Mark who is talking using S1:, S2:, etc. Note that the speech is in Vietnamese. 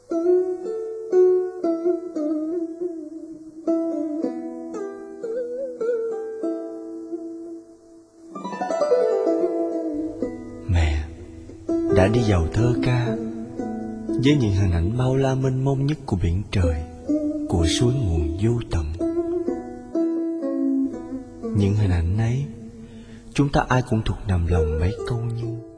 S1: Mẹ đã đi vào thơ ca với những hình ảnh bao la mênh mông nhất của biển trời, của suối nguồn vô tận. Những hình ảnh ấy, chúng ta ai cũng thuộc nằm lòng mấy câu như: